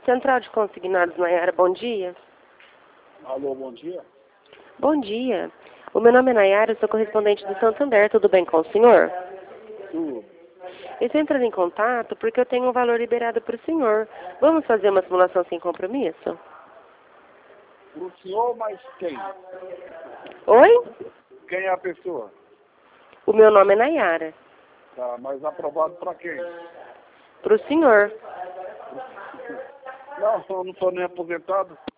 Central de Consignados, Nayara, bom dia. Alô, bom dia. Bom dia. O meu nome é Nayara, eu sou correspondente do Santander, tudo bem com o senhor? Tudo. Eu estou entrando em contato porque eu tenho um valor liberado para o senhor. Vamos fazer uma simulação sem compromisso? Para o senhor, mas quem? Oi? Quem é a pessoa? O meu nome é Nayara. Tá, mas aprovado para quem? Para o senhor. Não, eu não sou nem aposentado.